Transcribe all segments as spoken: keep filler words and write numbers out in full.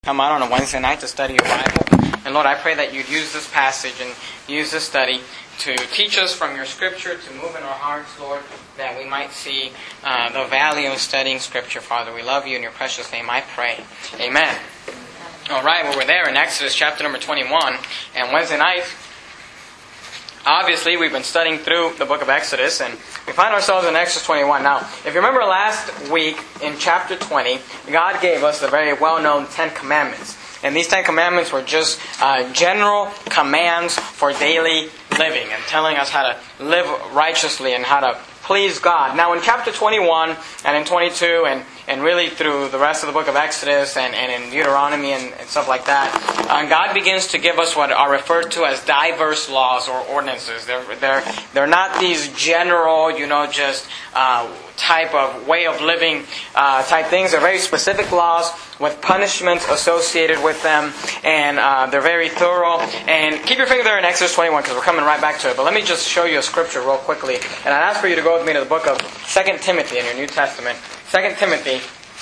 Come out on a Wednesday night to study your Bible. And Lord, I pray that you'd use this passage and use this study to teach us from your Scripture, to move in our hearts, Lord, that we might see uh, the value of studying Scripture, Father. We love you. In your precious name I pray. Amen. All right, well, we're there in Exodus chapter number twenty-one. And Wednesday night, obviously, we've been studying through the book of Exodus, and we find ourselves in Exodus twenty-one. Now, if you remember last week in chapter twenty, God gave us the very well-known Ten Commandments. And these Ten Commandments were just uh, general commands for daily living and telling us how to live righteously and how to please God. Now, in chapter twenty-one and in twenty-two and, and really through the rest of the book of Exodus and, and in Deuteronomy and, and stuff like that, uh, God begins to give us what are referred to as diverse laws or ordinances. They're, they're, they're not these general, you know, just uh, type of way of living uh, type things. They're very specific laws with punishments associated with them, and uh, they're very thorough. And keep your finger there in Exodus twenty-one because we're coming right back to it. But let me just show you a scripture real quickly. And I'd ask for you to go with me to the book of Second Timothy in your New Testament. Second Timothy,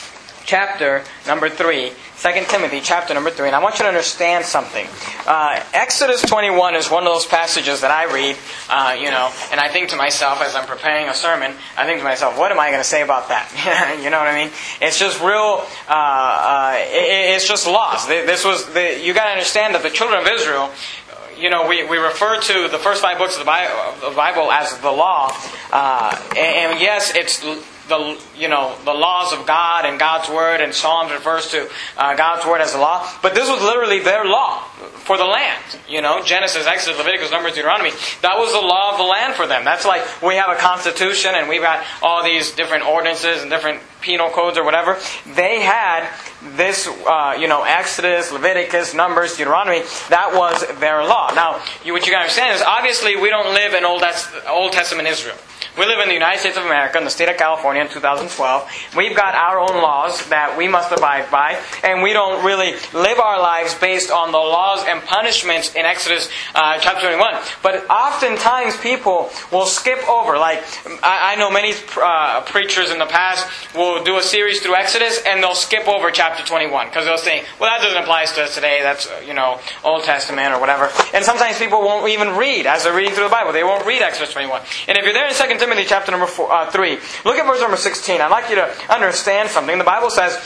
chapter number three. Second Timothy, chapter number three. And I want you to understand something. Uh, Exodus twenty-one is one of those passages that I read, uh, you know, and I think to myself as I'm preparing a sermon, I think to myself, what am I going to say about that? You know what I mean? It's just real, uh, uh, it, it's just laws. This was, the, you got to understand that the children of Israel, you know, we, we refer to the first five books of the Bible, of the Bible as the law. Uh, and, and yes, it's the, you know, the laws of God and God's Word, and Psalms refers to uh, God's Word as the law. But this was literally their law for the land. You know, Genesis, Exodus, Leviticus, Numbers, Deuteronomy. That was the law of the land for them. That's like we have a constitution and we've got all these different ordinances and different penal codes or whatever. They had this, uh, you know, Exodus, Leviticus, Numbers, Deuteronomy. That was their law. Now, you, what you got to understand is obviously we don't live in Old, Old Testament Israel. We live in the United States of America, in the state of California in two thousand twelve. We've got our own laws that we must abide by, and we don't really live our lives based on the laws and punishments in Exodus uh, chapter twenty-one. But oftentimes people will skip over. Like, I, I know many uh, preachers in the past will do a series through Exodus, and they'll skip over chapter twenty-one, because they'll say, well, that doesn't apply to us today. That's, you know, Old Testament or whatever. And sometimes people won't even read, as they're reading through the Bible. They won't read Exodus twenty-one. And if you're there in Second Timothy chapter number four, uh, three, look at verse number sixteen. I'd like you to understand something. The Bible says,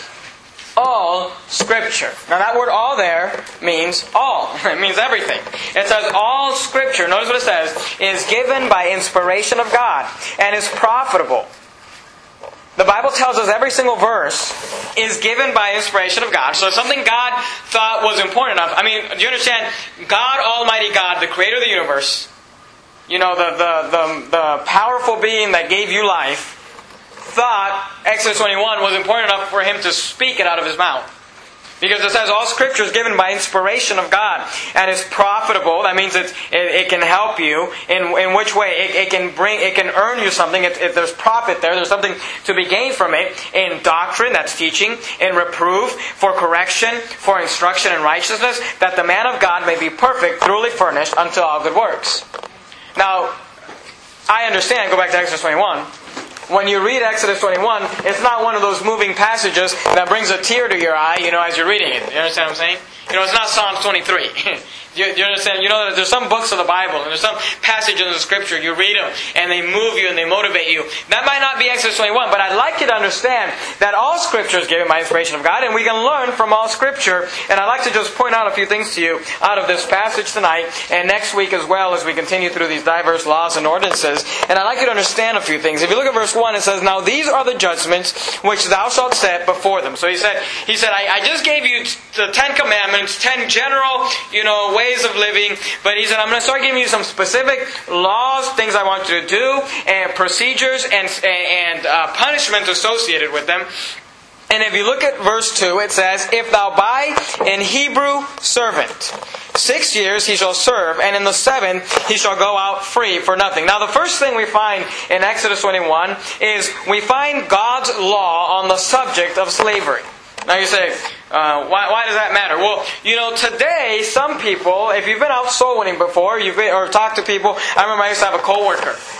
all Scripture. Now that word all there means all. It means everything. It says all Scripture, notice what it says, is given by inspiration of God and is profitable. The Bible tells us every single verse is given by inspiration of God. So it's something God thought was important enough. I mean, do you understand? God, Almighty God, the Creator of the universe, you know, the, the, the, the powerful being that gave you life, thought Exodus twenty-one was important enough for Him to speak it out of His mouth. Because it says all Scripture is given by inspiration of God and is profitable. That means it's, it, it can help you. In, in which way? It, it can bring, it can earn you something. If, if there's profit there, there's something to be gained from it. In doctrine, that's teaching. In reproof, for correction, for instruction in righteousness, that the man of God may be perfect, thoroughly furnished unto all good works. Now, I understand, go back to Exodus twenty-one. When you read Exodus twenty-one, it's not one of those moving passages that brings a tear to your eye, you know, as you're reading it. You understand what I'm saying? You know, it's not Psalms twenty-three. You, you understand? You know that there's some books of the Bible and there's some passages in the Scripture. You read them and they move you and they motivate you. That might not be Exodus twenty-one, but I'd like you to understand that all Scripture is given by inspiration of God, and we can learn from all Scripture. And I'd like to just point out a few things to you out of this passage tonight and next week as well, as we continue through these diverse laws and ordinances. And I'd like you to understand a few things. If you look at verse one, it says, now these are the judgments which thou shalt set before them. So he said, he said, I, I just gave you the Ten Commandments, ten general, you know, ways of living. But he said, I'm going to start giving you some specific laws, things I want you to do, and procedures and, and uh, punishments associated with them. And if you look at verse two, it says, if thou buy an Hebrew servant, six years he shall serve, and in the seventh he shall go out free for nothing. Now the first thing we find in Exodus twenty-one is we find God's law on the subject of slavery. Now you say, uh, why, why does that matter? Well, you know, today, some people, if you've been out soul winning before, you've been, or talked to people, I remember I used to have a coworker.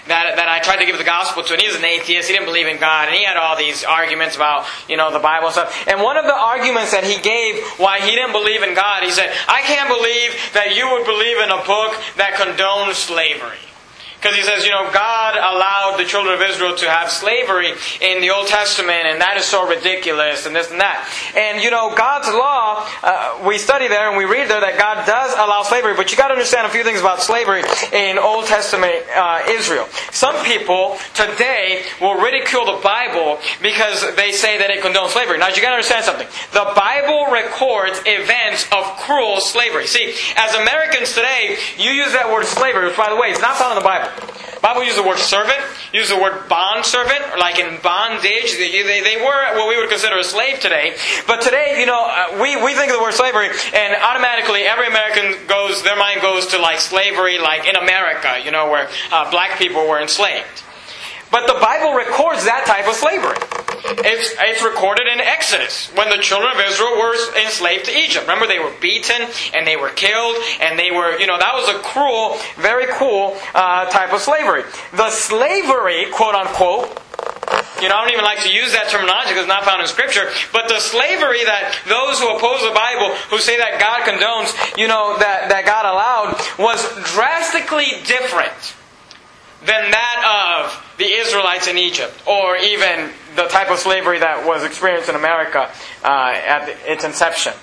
that that I tried to give the gospel to, and he was an atheist. He didn't believe in God, and he had all these arguments about, you know, the Bible and stuff. And one of the arguments that he gave why he didn't believe in God, he said, I can't believe that you would believe in a book that condones slavery. Because he says, you know, God allowed the children of Israel to have slavery in the Old Testament, and that is so ridiculous, and this and that. And, you know, God's law, uh, we study there and we read there that God does allow slavery, but you got to understand a few things about slavery in Old Testament uh, Israel. Some people today will ridicule the Bible because they say that it condones slavery. Now, you got to understand something. The Bible records events of cruel slavery. See, as Americans today, you use that word slavery, which, by the way, is not found in the Bible. The Bible uses the word servant, uses the word bond servant, or like in bondage. They, they, they were what we would consider a slave today. But today, you know, uh, we, we think of the word slavery, and automatically every American goes, their mind goes to like slavery, like in America, you know, where uh, black people were enslaved. But the Bible records that type of slavery. It's, it's recorded in Exodus, when the children of Israel were enslaved to Egypt. Remember, they were beaten, and they were killed, and they were, you know, that was a cruel, very cool uh, type of slavery. The slavery, quote unquote, you know, I don't even like to use that terminology because it's not found in Scripture, but the slavery that those who oppose the Bible, who say that God condones, you know, that, that God allowed, was drastically different than that of the Israelites in Egypt, or even the type of slavery that was experienced in America uh, at its inception.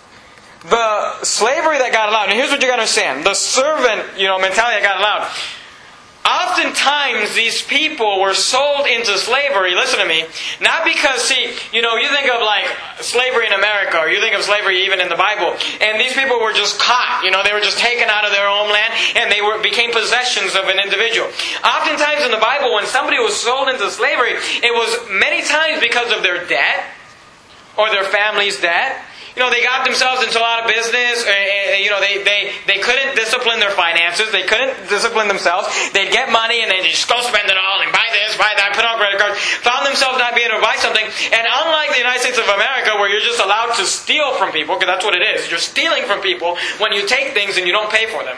The slavery that God allowed, and here's what you got to understand, the servant, you know, mentality that God allowed. Oftentimes, these people were sold into slavery, listen to me, not because, see, you know, you think of like slavery in America, or you think of slavery even in the Bible, and these people were just caught, you know, they were just taken out of their homeland, and they were became possessions of an individual. Oftentimes in the Bible, when somebody was sold into slavery, it was many times because of their debt, or their family's debt. You know, they got themselves into a lot of business. Uh, you know, they, they, they couldn't discipline their finances. They couldn't discipline themselves. They'd get money and they'd just go spend it all and buy this, buy that, put on credit cards. Found themselves not being able to buy something. And unlike the United States of America, where you're just allowed to steal from people, because that's what it is. You're stealing from people when you take things and you don't pay for them.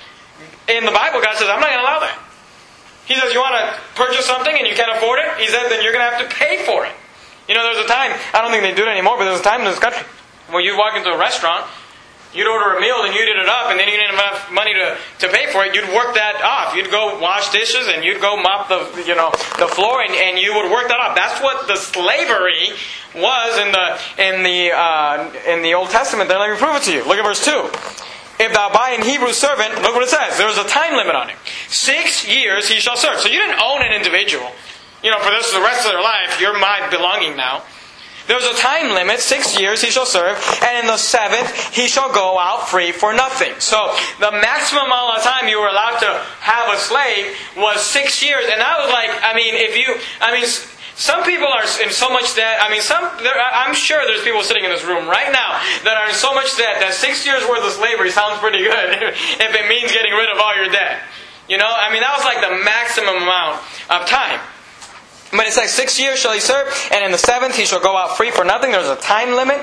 In the Bible, God says, I'm not going to allow that. He says, you want to purchase something and you can't afford it? He said, then you're going to have to pay for it. You know, there's a time, I don't think they do it anymore, but there's a time in this country when you walk into a restaurant, you'd order a meal and you'd eat it up, and then you didn't have enough money to, to pay for it. You'd work that off. You'd go wash dishes and you'd go mop the you know the floor, and, and you would work that off. That's what the slavery was in the in the uh, in the Old Testament. Then let me prove it to you. Look at verse two. If thou buy an Hebrew servant, look what it says. There's a time limit on it. Six years he shall serve. So you didn't own an individual. You know, for this the rest of their life, you're my belonging now. There's a time limit, six years he shall serve, and in the seventh he shall go out free for nothing. So the maximum amount of time you were allowed to have a slave was six years, and that was like, I mean, if you, I mean, some people are in so much debt. I mean, some. There, I'm sure there's people sitting in this room right now that are in so much debt that six years worth of slavery sounds pretty good if it means getting rid of all your debt. You know, I mean, that was like the maximum amount of time. But it says, six years shall he serve, and in the seventh he shall go out free for nothing. There's a time limit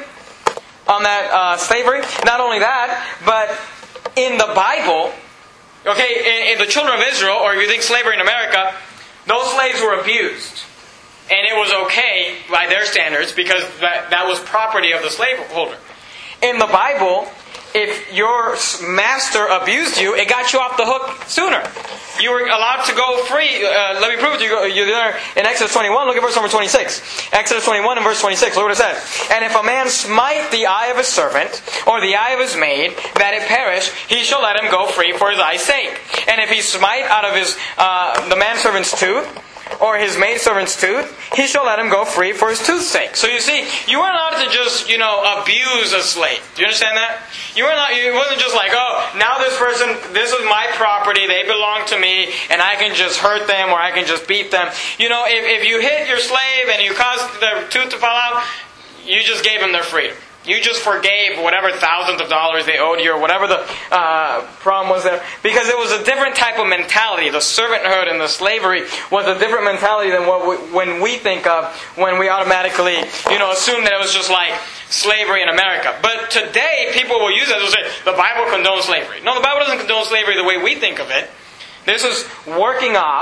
on that uh, slavery. Not only that, but in the Bible, okay, in, in the children of Israel, or if you think slavery in America, those slaves were abused. And it was okay by their standards because that, that was property of the slaveholder. In the Bible, if your master abused you, it got you off the hook sooner. You were allowed to go free. Uh, let me prove it to you. You're there in Exodus twenty-one. Look at verse number twenty-six. Exodus twenty-one and verse twenty-six. Look what it says. And if a man smite the eye of his servant, or the eye of his maid, that it perish, he shall let him go free for his eye's sake. And if he smite out of his uh, the manservant's tooth, or his maidservant's tooth, he shall let him go free for his tooth's sake. So you see, you weren't allowed to just, you know, abuse a slave. Do you understand that? You weren't allowed, it wasn't just like, oh, now this person, this is my property, they belong to me, and I can just hurt them or I can just beat them. You know, if, if you hit your slave and you caused their tooth to fall out, you just gave them their freedom. You just forgave whatever thousands of dollars they owed you or whatever the uh, problem was there. Because it was a different type of mentality. The servanthood and the slavery was a different mentality than what we, when we think of when we automatically, you know, assume that it was just like slavery in America. But today, people will use that. They'll say, the Bible condones slavery. No, the Bible doesn't condone slavery the way we think of it. This is working off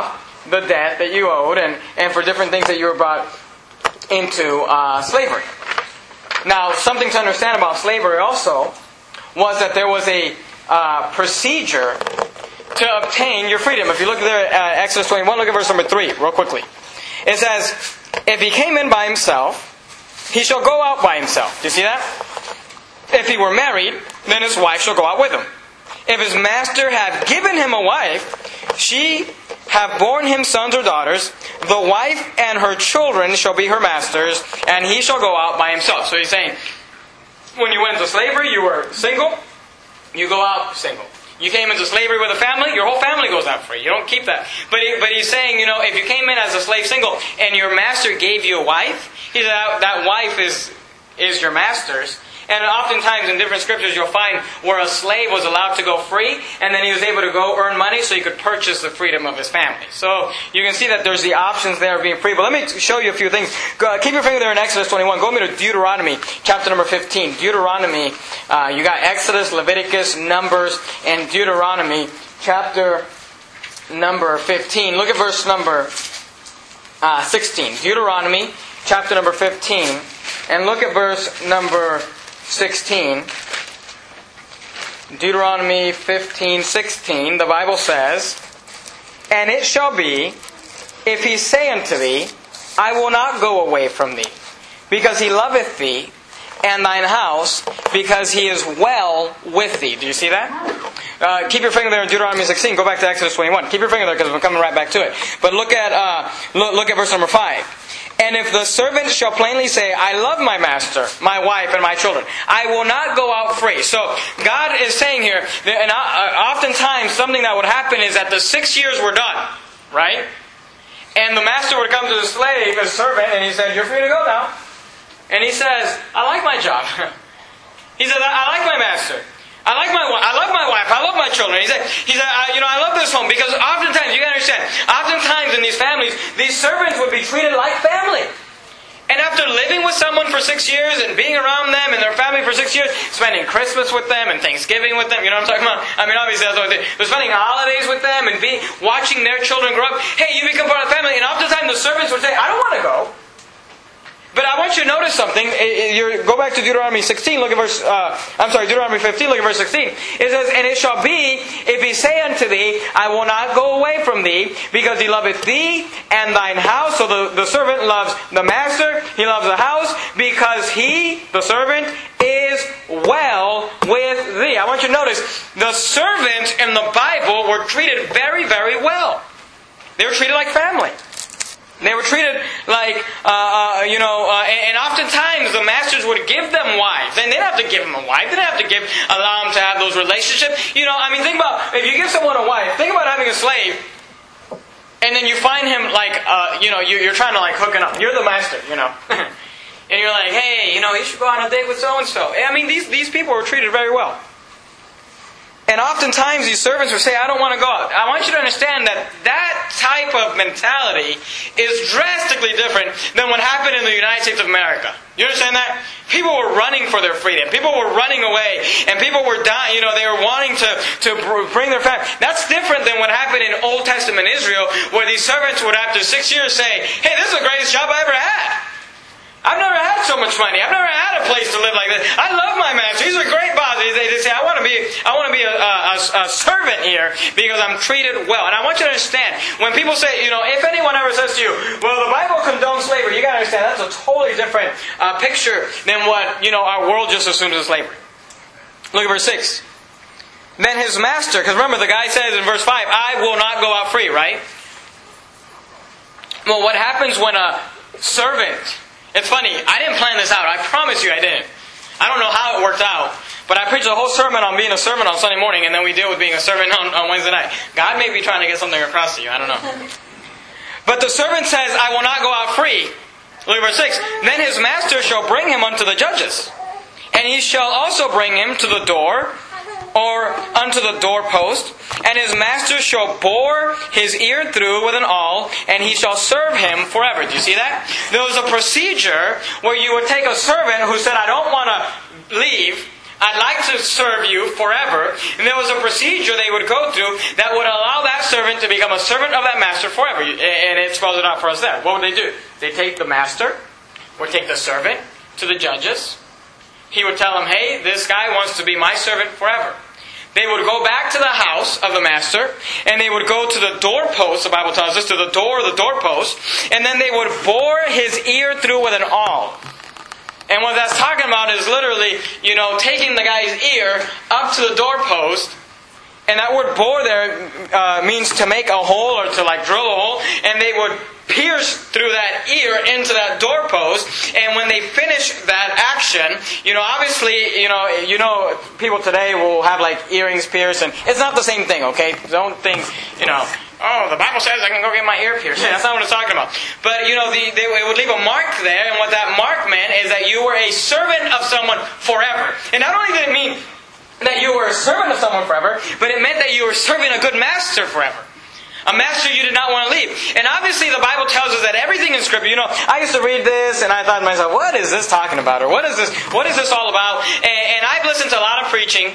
the debt that you owed and, and for different things that you were brought into uh, slavery. Now, something to understand about slavery also was that there was a uh, procedure to obtain your freedom. If you look there at Exodus twenty-one, look at verse number three real quickly. It says, if he came in by himself, he shall go out by himself. Do you see that? If he were married, then his wife shall go out with him. If his master have given him a wife, she have borne him sons or daughters, the wife and her children shall be her masters, and he shall go out by himself. So he's saying, when you went into slavery, you were single, you go out single. You came into slavery with a family, your whole family goes out free. You don't keep that. But he, but he's saying, you know, if you came in as a slave single and your master gave you a wife, he said that, that wife is is your master's. And oftentimes in different scriptures you'll find where a slave was allowed to go free and then he was able to go earn money so he could purchase the freedom of his family. So you can see that there's the options there of being free. But let me show you a few things. Go, keep your finger there in Exodus twenty-one. Go with me to Deuteronomy chapter number fifteen. Deuteronomy, uh, you got Exodus, Leviticus, Numbers, and Deuteronomy chapter number fifteen. Look at verse number uh, sixteen. Deuteronomy chapter number fifteen. And look at verse number sixteen. Deuteronomy fifteen sixteen. The Bible says, and it shall be, if he say unto thee, I will not go away from thee, because he loveth thee, and thine house, because he is well with thee. Do you see that? Uh, keep your finger there in Deuteronomy sixteen. Go back to Exodus twenty-one. Keep your finger there because we're coming right back to it. But look at uh, look, look at verse number five. And if the servant shall plainly say, I love my master, my wife, and my children, I will not go out free. So God is saying here, that, and uh, oftentimes something that would happen is that the six years were done, right? And the master would come to the slave, the servant, and he said, you're free to go now. And he says, I like my job. He said, I like my master. I like my wife. I love my wife. I love my children. He said, he said, I, you know, I love this home because oftentimes, you can understand, oftentimes in these families, these servants would be treated like family. And after living with someone for six years and being around them and their family for six years, spending Christmas with them and Thanksgiving with them, you know what I'm talking about? I mean, obviously that's what they do. But spending holidays with them and be, watching their children grow up. Hey, you become part of the family. And oftentimes the servants would say, I don't want to go. But I want you to notice something. You're, go back to Deuteronomy sixteen. Look at verse. Uh, I'm sorry, Deuteronomy fifteen. Look at verse sixteen. It says, "And it shall be, if he say unto thee, I will not go away from thee, because he loveth thee and thine house." So the, the servant loves the master. He loves the house because he, the servant, is well with thee. I want you to notice the servants in the Bible were treated very, very well. They were treated like family. They were treated like, uh, uh, you know, uh, and, and oftentimes the masters would give them wives. And they didn't have to give them a wife. They didn't have to give, allow them to have those relationships. You know, I mean, think about, if you give someone a wife, think about having a slave, and then you find him like, uh, you know, you, you're trying to like hook him up. You're the master, you know. And you're like, hey, you know, you should go on a date with so-and-so. I mean, these, these people were treated very well. And oftentimes these servants would say, I don't want to go out. I want you to understand that that type of mentality is drastically different than what happened in the United States of America. You understand that? People were running for their freedom. People were running away. And people were dying, you know, they were wanting to, to bring their family. That's different than what happened in Old Testament Israel, where these servants would after six years say, hey, this is the greatest job I ever had. I've never had so much money. I've never had a place to live like this. I love my master. He's a great boss. They, they say, I want to be, I want to be a, a, a servant here because I'm treated well. And I want you to understand, when people say, you know, if anyone ever says to you, well, the Bible condones slavery, you got to understand that's a totally different uh, picture than what, you know, our world just assumes is slavery. Look at verse six. Then his master, because remember the guy says in verse five, I will not go out free, right? Well, what happens when a servant... It's funny, I didn't plan this out. I promise you I didn't. I don't know how it worked out. But I preached a whole sermon on being a servant on Sunday morning, and then we deal with being a servant on, on Wednesday night. God may be trying to get something across to you. I don't know. But the servant says, I will not go out free. Look at verse six. Then his master shall bring him unto the judges. And he shall also bring him to the door, or unto the doorpost, and his master shall bore his ear through with an awl, and he shall serve him forever. Do you see that? There was a procedure where you would take a servant who said, I don't want to leave I'd like to serve you forever. And there was a procedure they would go through that would allow that servant to become a servant of that master forever. And it spells it out for us there. What would they do? They take the master, would take the servant to the judges. He would tell them, hey, this guy wants to be my servant forever. They would go back to the house of the master, and they would go to the doorpost, the Bible tells us, to the door of the doorpost, and then they would bore his ear through with an awl. And what that's talking about is literally, you know, taking the guy's ear up to the doorpost. And that word bore there uh, means to make a hole or to like drill a hole. And they would pierce through that ear into that doorpost. And when they finish that action, you know, obviously, you know, you know, people today will have like earrings pierced, and it's not the same thing. Okay, don't think, you know, oh, the Bible says I can go get my ear pierced. That's not what it's talking about. But you know, the, they would leave a mark there, and what that mark meant is that you were a servant of someone forever. And not only did it mean that you were a servant of someone forever, but it meant that you were serving a good master forever. A master you did not want to leave. And obviously the Bible tells us that everything in Scripture, you know, I used to read this and I thought to myself, what is this talking about? Or what is this, what is this all about? And, and I've listened to a lot of preaching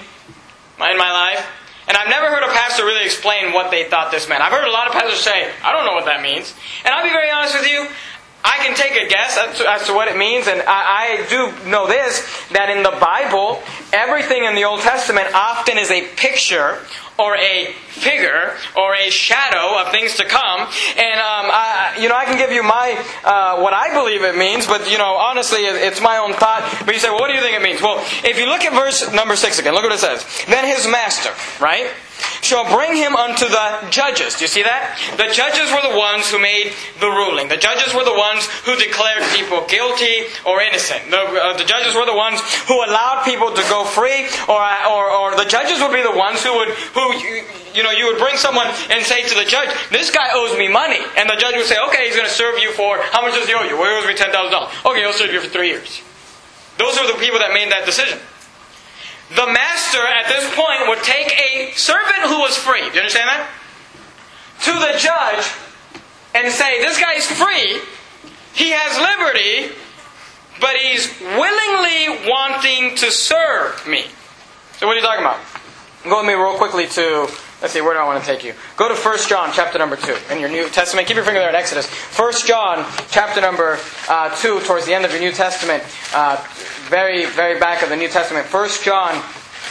in my life, and I've never heard a pastor really explain what they thought this meant. I've heard a lot of pastors say, I don't know what that means. And I'll be very honest with you, I can take a guess as to, as to what it means, and I, I do know this, that in the Bible, everything in the Old Testament often is a picture or a figure or a shadow of things to come. And um, I, you know, I can give you my uh, what I believe it means, but you know, honestly, it's my own thought. But you say, well, what do you think it means? Well, if you look at verse number six again, look what it says. Then his master, right, shall bring him unto the judges. Do you see that? The judges were the ones who made the ruling. The judges were the ones who declared people guilty or innocent. The, uh, the judges were the ones who allowed people to go free, or, or or the judges would be the ones who would who you, you know you would bring someone and say to the judge, this guy owes me money, and the judge would say, okay, he's going to serve you for, how much does he owe you? Well, he owes me ten thousand dollars. Okay, he'll serve you for three years. Those are the people that made that decision. The master at this point would take a servant who was free, do you understand that? To the judge and say, this guy's free, he has liberty, but he's willingly wanting to serve me. So what are you talking about? Go with me real quickly to, let's see, where do I want to take you? Go to First John chapter number two in your New Testament. Keep your finger there in Exodus. First John chapter number uh, two, towards the end of your New Testament. Uh, very, very back of the New Testament. First John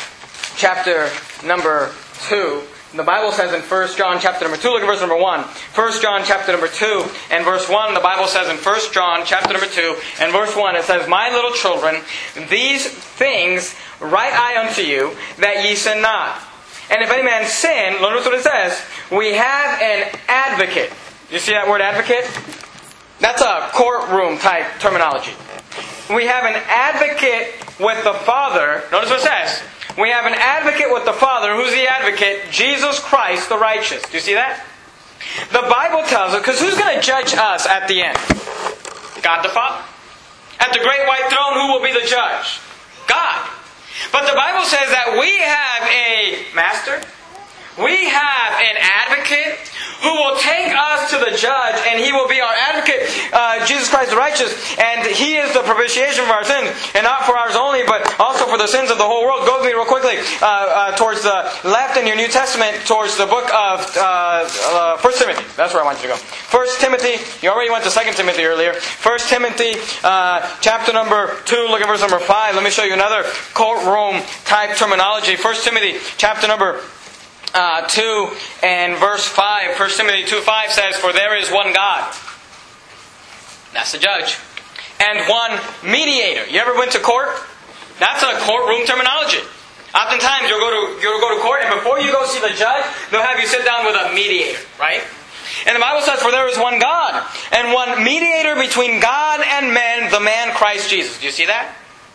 chapter number two. The Bible says in First John chapter number two, look at verse number one. First John chapter number two and verse one, the Bible says in First John chapter number two and verse one, it says, my little children, these things write I unto you, that ye sin not. And if any man sin, notice what it says, we have an advocate. You see that word advocate? That's a courtroom type terminology. We have an advocate with the Father. Notice what it says. We have an advocate with the Father. Who's the advocate? Jesus Christ the righteous. Do you see that? The Bible tells us, because who's going to judge us at the end? God the Father. At the great white throne, who will be the judge? God. But the Bible says that we have a master. We have an advocate who will take us to the judge, and He will be our advocate, uh, Jesus Christ the righteous, and He is the propitiation for our sins, and not for ours only, but also for the sins of the whole world. Go with me real quickly uh, uh, towards the left in your New Testament, towards the book of uh, uh, First Timothy. That's where I want you to go. First Timothy. You already went to Second Timothy earlier. First Timothy, uh, chapter number two. Look at verse number five. Let me show you another courtroom type terminology. First Timothy, chapter number Uh, two and verse five. First Timothy two five says, for there is one God. That's the judge. And one mediator. You ever went to court? That's a courtroom terminology. Oftentimes you'll go to you'll go to court, and before you go see the judge, they'll have you sit down with a mediator, right? And the Bible says, for there is one God, and one mediator between God and men, the man Christ Jesus. Do you see that?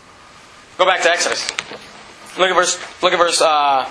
Go back to Exodus. Look at verse look at verse uh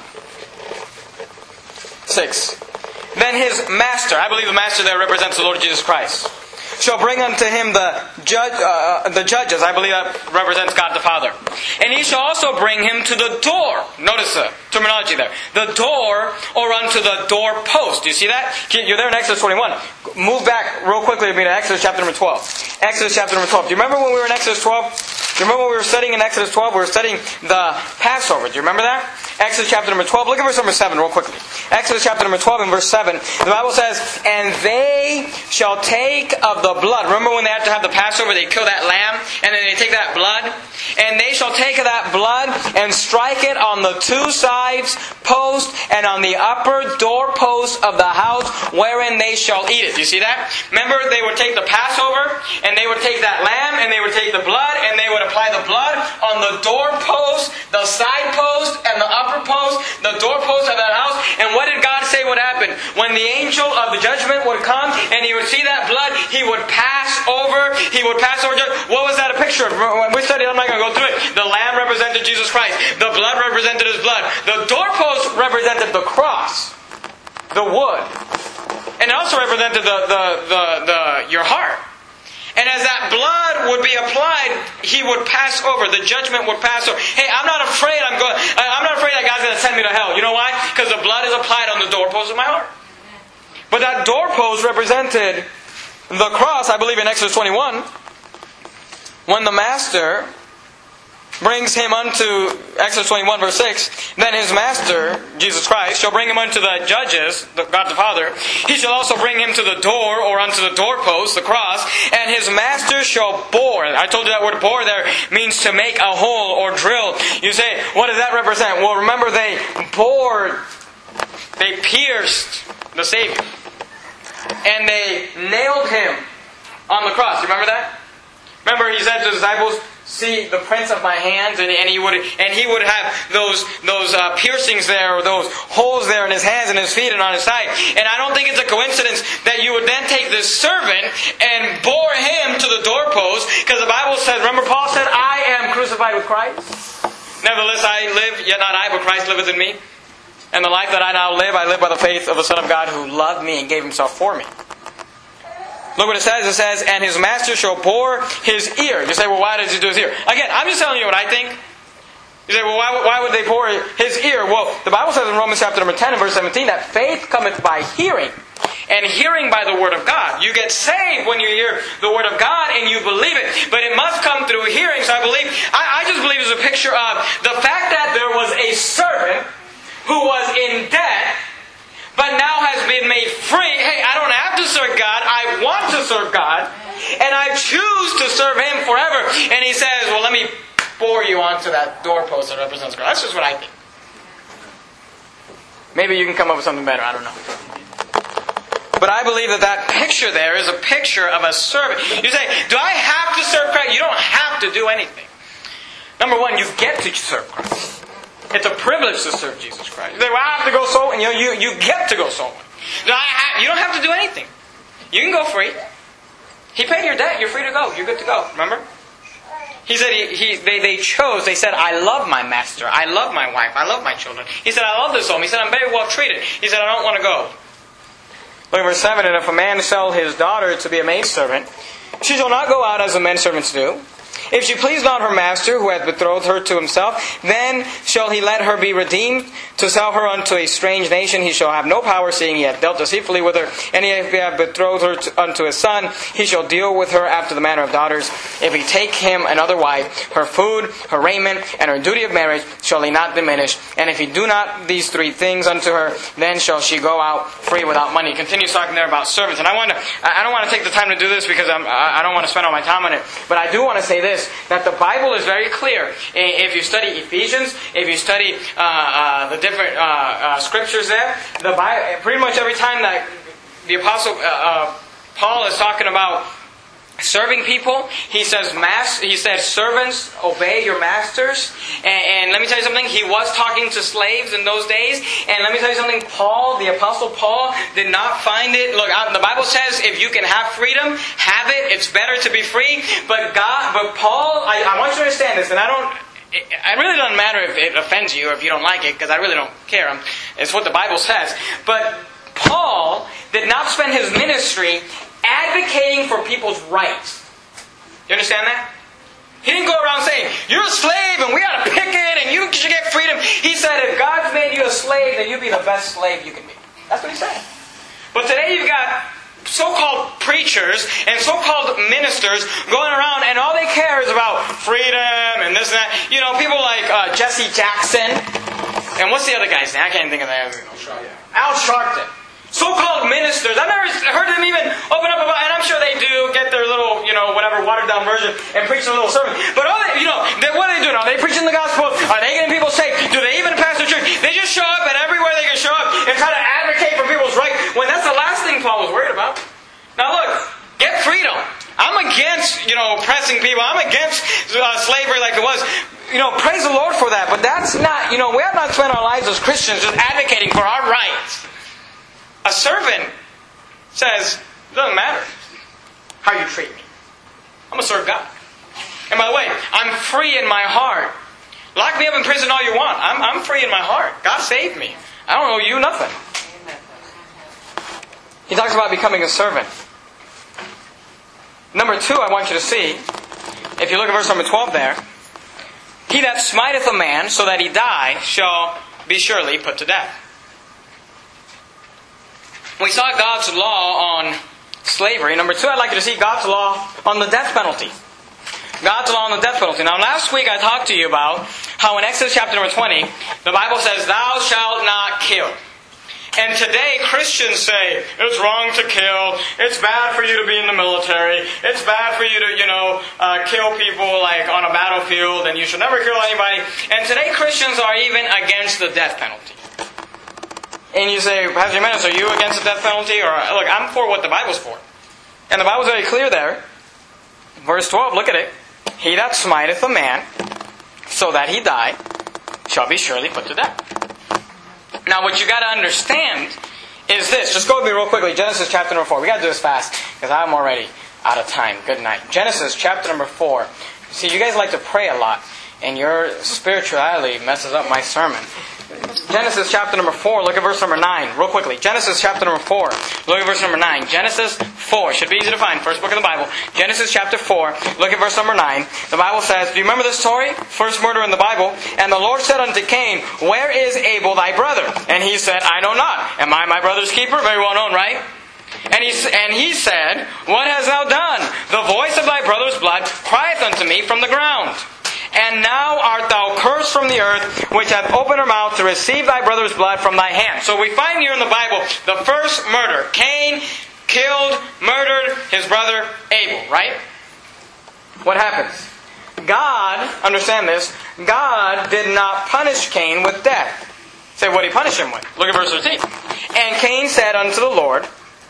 six. Then his master, I believe the master there represents the Lord Jesus Christ, shall bring unto him the judge, uh, the judges. I believe that represents God the Father. And he shall also bring him to the door. Notice the terminology there. The door, or unto the doorpost. Do you see that? You're there in Exodus twenty-one. Move back real quickly to me to Exodus chapter number twelve. Exodus chapter number twelve. Do you remember when we were in Exodus twelve? Do you remember when we were studying in Exodus twelve? We were studying the Passover. Do you remember that? Exodus chapter number twelve. Look at verse number seven real quickly. Exodus chapter number twelve and verse seven. The Bible says, and they shall take of the blood. Remember when they had to have the Passover, they kill that lamb, and then they take that blood? And they shall take of that blood and strike it on the two sides post and on the upper doorpost of the house wherein they shall eat it. Do you see that? Remember, they would take the Passover, and they would take that lamb, and they would take the blood, and they would apply the blood on the doorpost, the side post, and the upper post, the doorpost of that house. And what did God say would happen? When the angel of the judgment would come, and he would see that blood, he would pass over, he would pass over. What was that a picture of? When we studied, I'm not going to go through it. The lamb represented Jesus Christ. The blood represented His blood. The doorpost represented the cross, the wood. And it also represented the, the, the, the, your heart. And as that blood would be applied, He would pass over. The judgment would pass over. Hey, I'm not afraid I'm going. I'm not afraid that God's going to send me to hell. You know why? Because the blood is applied on the doorpost of my heart. But that doorpost represented the cross. I believe in Exodus twenty-one, when the master brings him unto, Exodus twenty-one verse six, then his master, Jesus Christ, shall bring him unto the judges, the God the Father. He shall also bring him to the door, or unto the doorpost, the cross, and his master shall bore. I told you that word bore there means to make a hole or drill. You say, what does that represent? Well, remember they bored, they pierced the Savior. And they nailed Him on the cross. You remember that? Remember He said to the disciples, see the prints of my hands, and, and he would and he would have those those uh, piercings there, or those holes there in His hands and His feet and on His side. And I don't think it's a coincidence that you would then take this servant and bore him to the doorpost, because the Bible says, remember Paul said, I am crucified with Christ. Nevertheless I live, yet not I, but Christ liveth in me. And the life that I now live, I live by the faith of the Son of God who loved me and gave Himself for me. Look what it says. It says, and his master shall bore his ear. You say, well, why does He do His ear? Again, I'm just telling you what I think. You say, well, why, why would they bore His ear? Well, the Bible says in Romans chapter number ten and verse seventeen that faith cometh by hearing, and hearing by the Word of God. You get saved when you hear the Word of God and you believe it. But it must come through hearing. So I believe, I, I just believe it's a picture of the fact that there was a servant who was in debt, but now has been made free. Hey, I don't have to serve God. I want to serve God. And I choose to serve Him forever. And He says, well, let me bore you onto that doorpost that represents God. That's just what I think. Maybe you can come up with something better. I don't know. But I believe that that picture there is a picture of a servant. You say, do I have to serve Christ? You don't have to do anything. Number one, you get to serve Christ. It's a privilege to serve Jesus Christ. You say, well, I have to go soul. And you know, you, you get to go soul. No, I have, you don't have to do anything. You can go free. He paid your debt. You're free to go. You're good to go. Remember? He said he, he they, they chose. They said, I love my master. I love my wife. I love my children. He said, I love this home. He said, I'm very well treated. He said, I don't want to go. Look at verse seven. And if a man sell his daughter to be a maidservant, she shall not go out as the men servants do. If she please not her master, who hath betrothed her to himself, then shall he let her be redeemed. To sell her unto a strange nation he shall have no power, seeing he hath dealt deceitfully with her. And if he hath betrothed her to, unto his son, he shall deal with her after the manner of daughters. If he take him another wife, her food, her raiment, and her duty of marriage shall he not diminish. And if he do not these three things unto her, then shall she go out free without money. He continues talking there about servants. And I want to, I don't want to take the time to do this because I'm, I don't want to spend all my time on it. But I do want to say this, that the Bible is very clear. If you study Ephesians, if you study uh, uh, the different uh, uh, scriptures there, the Bible, pretty much every time that the Apostle uh, uh, Paul is talking about serving people, he says, Mas- he says, servants, obey your masters. And, and let me tell you something, he was talking to slaves in those days. And let me tell you something, Paul, the Apostle Paul, did not find it. Look, the Bible says if you can have freedom, have it. It's better to be free. But God, but Paul, I, I want you to understand this, and I don't, it, it really doesn't matter if it offends you or if you don't like it, because I really don't care. I'm, it's what the Bible says. But Paul did not spend his ministry advocating for people's rights. You understand that? He didn't go around saying, you're a slave and we ought to pick it and you should get freedom. He said, if God's made you a slave, then you be the best slave you can be. That's what he said. But today you've got so-called preachers and so-called ministers going around, and all they care is about freedom and this and that. You know, people like uh, Jesse Jackson, and what's the other guy's name? I can't think of that. Al Sharpton. So-called ministers. I've never heard them even open up about, and I'm sure they do get their little, you know, whatever watered-down version and preach a little sermon. But all they, you know, they, what are they doing? Are they preaching the gospel? Are they getting people saved? Do they even pastor church? They just show up at everywhere they can show up and try to advocate for people's rights, when that's the last thing Paul was worried about. Now look, get freedom. I'm against, you know, oppressing people. I'm against uh, slavery like it was. You know, praise the Lord for that. But that's not, you know, we have not spent our lives as Christians just advocating for our rights. A servant says, it doesn't matter how you treat me. I'm going to serve God. And by the way, I'm free in my heart. Lock me up in prison all you want. I'm, I'm free in my heart. God saved me. I don't owe you nothing. He talks about becoming a servant. Number two, I want you to see, if you look at verse number twelve there, he that smiteth a man so that he die shall be surely put to death. We saw God's law on slavery. Number two, I'd like you to see God's law on the death penalty. God's law on the death penalty. Now, last week I talked to you about how in Exodus chapter number twenty, the Bible says, "Thou shalt not kill." And today Christians say, it's wrong to kill, it's bad for you to be in the military, it's bad for you to, you know, uh, kill people like on a battlefield, and you should never kill anybody. And today Christians are even against the death penalty. And you say, Pastor Jimenez, are you against the death penalty? Or, look, I'm for what the Bible's for. And the Bible's very clear there. Verse twelve, look at it. He that smiteth a man, so that he die, shall be surely put to death. Now, what you got to understand is this. Just go with me real quickly. Genesis chapter number four. We got to do this fast because I'm already out of time. Good night. Genesis chapter number four. See, you guys like to pray a lot, and your spirituality messes up my sermon. Genesis chapter number four, look at verse number nine, real quickly. Genesis chapter number four, look at verse number nine. Genesis four, should be easy to find, first book of the Bible. Genesis chapter four, look at verse number nine. The Bible says, do you remember this story? First murder in the Bible. And the Lord said unto Cain, where is Abel thy brother? And he said, I know not. Am I my brother's keeper? Very well known, right? And he, and he said, what hast thou done? The voice of thy brother's blood crieth unto me from the ground. And now art thou cursed from the earth, which hath opened her mouth to receive thy brother's blood from thy hand. So we find here in the Bible the first murder. Cain killed, murdered his brother Abel, right? What happens? God, understand this, God did not punish Cain with death. Say, what did he punish him with? Look at verse thirteen. And Cain said unto the Lord,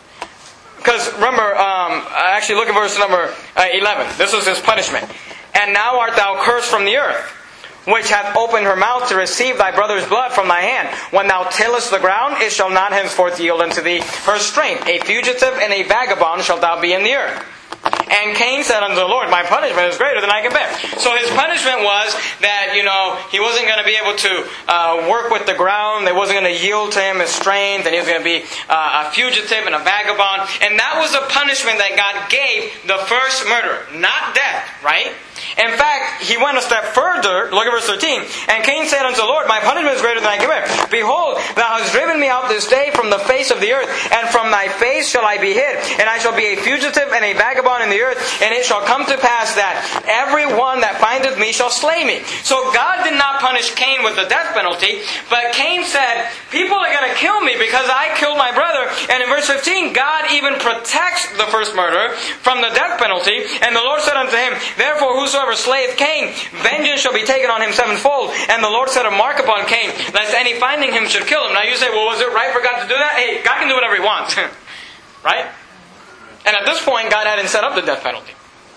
because remember, um, actually look at verse number uh, eleven. This was his punishment. And now art thou cursed from the earth, which hath opened her mouth to receive thy brother's blood from thy hand. When thou tillest the ground, it shall not henceforth yield unto thee her strength. A fugitive and a vagabond shalt thou be in the earth. And Cain said unto the Lord, my punishment is greater than I can bear. So his punishment was that, you know, he wasn't going to be able to uh, work with the ground. They wasn't going to yield to him his strength. And he was going to be uh, a fugitive and a vagabond. And that was a punishment that God gave the first murderer. Not death, right? In fact, he went a step further. Look at verse thirteen. And Cain said unto the Lord, my punishment is greater than I can bear. Behold, thou hast driven me out this day from the face of the earth, and from thy face shall I be hid. And I shall be a fugitive and a vagabond in the earth. And it shall come to pass that every one that findeth me shall slay me. So God did not punish Cain with the death penalty, but Cain said, people are going to kill me because I killed my brother. And in verse fifteen, God even protects the first murderer from the death penalty. And the Lord said unto him, therefore whosoever slayeth Cain, vengeance shall be taken on him sevenfold. And the Lord set a mark upon Cain, lest any finding him should kill him. Now you say, well, was it right for God to do that? Hey, God can do whatever He wants. Right? And at this point, God hadn't set up the death penalty.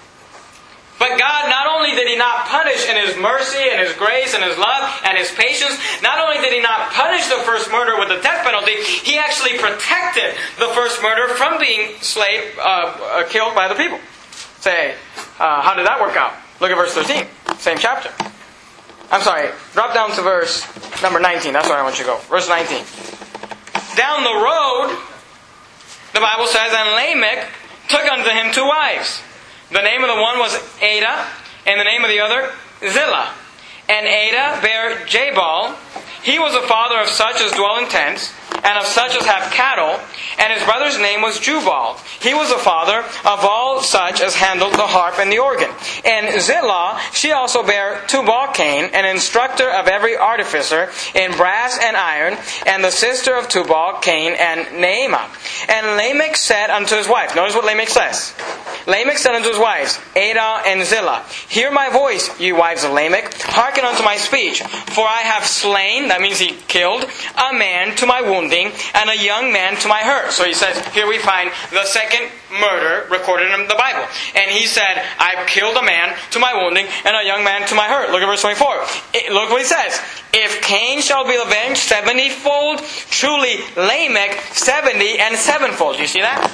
But God, not only did He not punish in His mercy and His grace and His love and His patience, not only did He not punish the first murderer with the death penalty, He actually protected the first murderer from being slave, uh, uh, killed by the people. Say, uh, how did that work out? Look at verse thirteen, same chapter. I'm sorry, drop down to verse number nineteen. That's where I want you to go. Verse nineteen. Down the road, the Bible says, and Lamech took unto him two wives. The name of the one was Adah, and the name of the other, Zillah. And Adah bare Jabal. He was the father of such as dwell in tents. and of such as have cattle. And his brother's name was Jubal. He was the father of all such as handled the harp and the organ. And Zillah, she also bare Tubal-Cain, an instructor of every artificer in brass and iron, and the sister of Tubal-Cain and Naamah. And Lamech said unto his wife, notice what Lamech says. Lamech said unto his wives, Adah and Zillah, hear my voice, ye wives of Lamech, hearken unto my speech. For I have slain, that means he killed, a man to my wounding, and a young man to my hurt. So he says, here we find the second murder recorded in the Bible. And he said, I've killed a man to my wounding, and a young man to my hurt. Look at verse twenty-four. It, look what he says. If Cain shall be avenged seventyfold, truly Lamech seventy and sevenfold. Do you see that?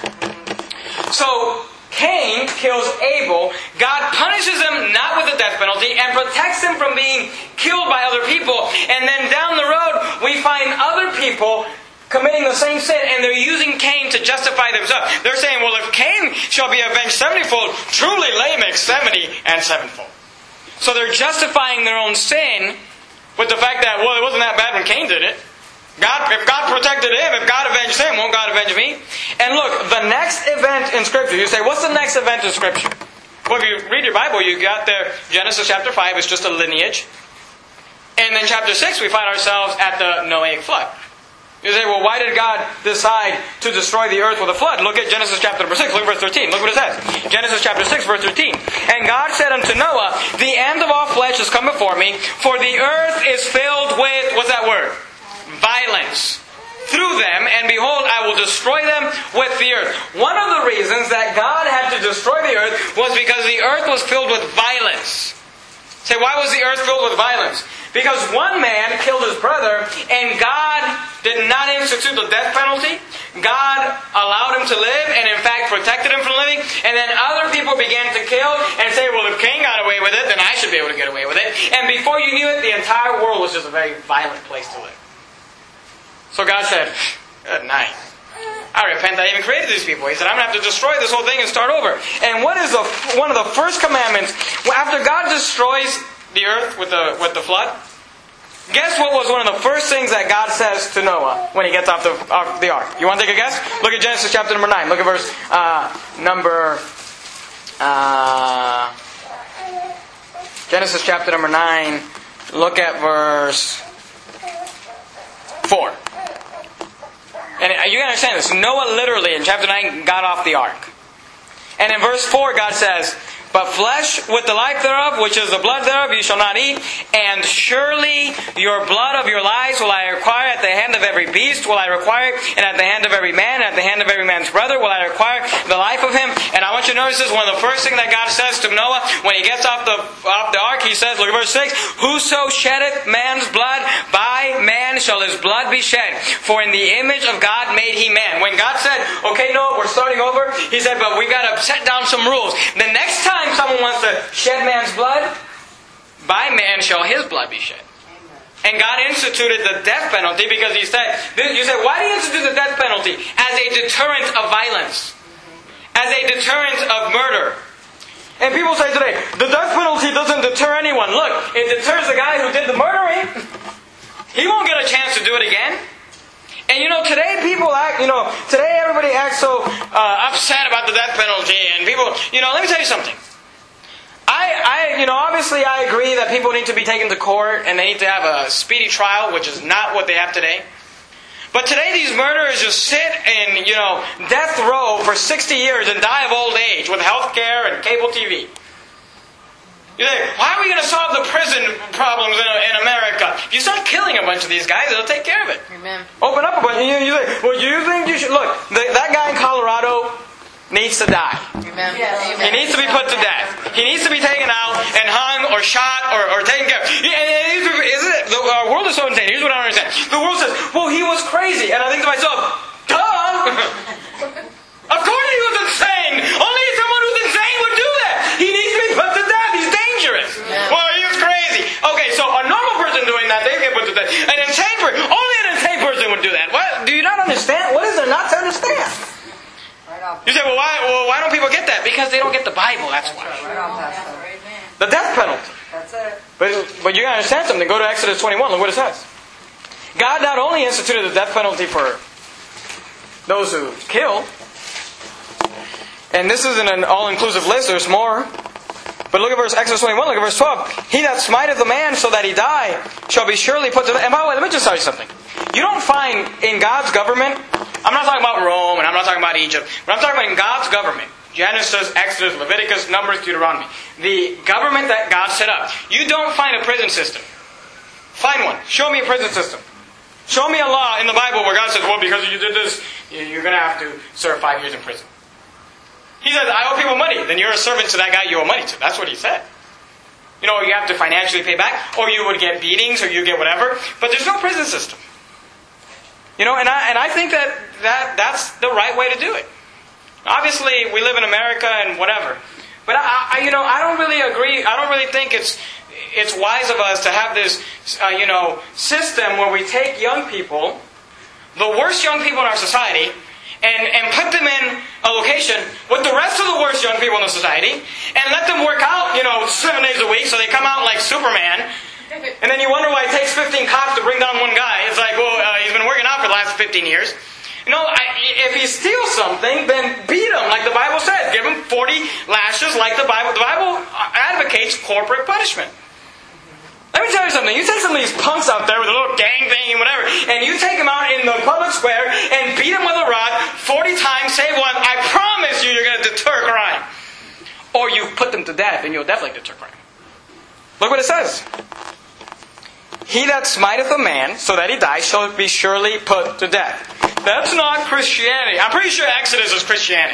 So, Cain kills Abel. God punishes him not with the death penalty and protects him from being killed by other people. And then down the road, we find other people committing the same sin, and they're using Cain to justify themselves. They're saying, well, if Cain shall be avenged seventyfold, truly Lamech seventy and sevenfold. So they're justifying their own sin with the fact that, well, it wasn't that bad when Cain did it. God, if God protected him, if God avenged him, won't God avenge me? And look, the next event in Scripture, you say, what's the next event in Scripture? Well, if you read your Bible, you got there, Genesis chapter five is just a lineage. And then chapter six, we find ourselves at the Noahic flood. You say, well, why did God decide to destroy the earth with a flood? Look at Genesis chapter number six. Look at verse thirteen. Look what it says. Genesis chapter six, verse thirteen. And God said unto Noah, the end of all flesh is come before me, for the earth is filled with, what's that word? Violence. Through them, and behold, I will destroy them with the earth. One of the reasons that God had to destroy the earth was because the earth was filled with violence. Say, why was the earth filled with violence? Because one man killed his brother, and God did not institute the death penalty. God allowed him to live, and in fact protected him from living. And then other people began to kill and say, well, if Cain got away with it, then I should be able to get away with it. And before you knew it, the entire world was just a very violent place to live. So God said, good night. I repent that I even created these people. He said, I'm going to have to destroy this whole thing and start over. And what is the, one of the first commandments? After God destroys the earth with the, with the flood, guess what was one of the first things that God says to Noah when he gets off the, off the ark? You want to take a guess? Look at Genesis chapter number nine. Look at verse uh, number... Uh, Genesis chapter number nine. Look at verse four. And you can understand this. Noah literally, in chapter nine, got off the ark. And in verse four, God says, but flesh with the life thereof, which is the blood thereof, you shall not eat. And surely your blood of your lives will I require at the hand of every beast, will I require, and at the hand of every man, and at the hand of every man's brother, will I require the life of him. And I want you to notice this, one of the first things that God says to Noah, when he gets off the, off the ark, he says, look at verse six, whoso sheddeth man's blood, by man shall his blood be shed. For in the image of God made he man. When God said, okay, Noah, we're starting over, he said, but we got to set down some rules. The next time someone wants to shed man's blood, by man shall his blood be shed. And God instituted the death penalty because He said, you say, why do you institute the death penalty? As a deterrent of violence. As a deterrent of murder. And people say today, the death penalty doesn't deter anyone. Look, it deters the guy who did the murdering. He won't get a chance to do it again. And you know, today people act, you know, today everybody acts so uh, upset about the death penalty. And people, you know, let me tell you something. I, I, you know, obviously I agree that people need to be taken to court and they need to have a speedy trial, which is not what they have today. But today these murderers just sit in, you know, death row for sixty years and die of old age with health care and cable T V. You say, why are we going to solve the prison problems in, in America? If you start killing a bunch of these guys, it'll take care of it. Amen. Open up a bunch. You, you say, well, you think you should... Look, the, that guy in Colorado needs to die. Amen. Yes. He needs to be put to death. He needs to be taken out and hung or shot or, or taken care of. Isn't it? The our world is so insane. Here's what I don't understand. The world says, well, he was crazy. And I think to myself, duh! Of course he was insane! Only someone who's insane would do that! He needs to be put to death! He's dangerous! Yeah. Well, he was crazy. Okay, so a normal person doing that, they get put to death. An insane person, only an insane person would do that. What? Do you not understand? What is there not to understand? You say, well why, well, why don't people get that? Because they don't get the Bible, that's why. The death penalty. That's it. But, but you gotta understand something. Go to Exodus twenty-one, look what it says. God not only instituted the death penalty for those who kill, and this isn't an all-inclusive list, there's more. But look at verse Exodus twenty-one, look at verse twelve. He that smiteth a man so that he die shall be surely put to death. And by the way, let me just tell you something. You don't find in God's government, I'm not talking about Rome and I'm not talking about Egypt, but I'm talking about in God's government. Genesis, Exodus, Leviticus, Numbers, Deuteronomy. The government that God set up. You don't find a prison system. Find one. Show me a prison system. Show me a law in the Bible where God says, well, because you did this, you're going to have to serve five years in prison. He says, I owe people money. Then you're a servant to that guy you owe money to. That's what he said. You know, you have to financially pay back, or you would get beatings, or you get whatever. But there's no prison system. You know, and I and I think that, that that's the right way to do it. Obviously, we live in America and whatever. But I, I you know, I don't really agree. I don't really think it's it's wise of us to have this, uh, you know, system where we take young people, the worst young people in our society, and, and put them in a location with the rest of the worst young people in the society, and let them work out, you know, seven days a week, so they come out like Superman. And then you wonder why it takes fifteen cops to bring down one guy. It's like, well, uh, he's been working out for the last fifteen years. You know, I, if he steals something, then beat him, like the Bible says. Give him forty lashes, like the Bible. The Bible advocates corporate punishment. Let me tell you something. You take some of these punks out there with a little gang thing and whatever, and you take them out in the public square and beat them with a rod forty times, save one. I promise you, you're going to deter crime. Or you put them to death, and you'll definitely deter crime. Look what it says. He that smiteth a man so that he die shall be surely put to death. That's not Christianity. I'm pretty sure Exodus is Christianity.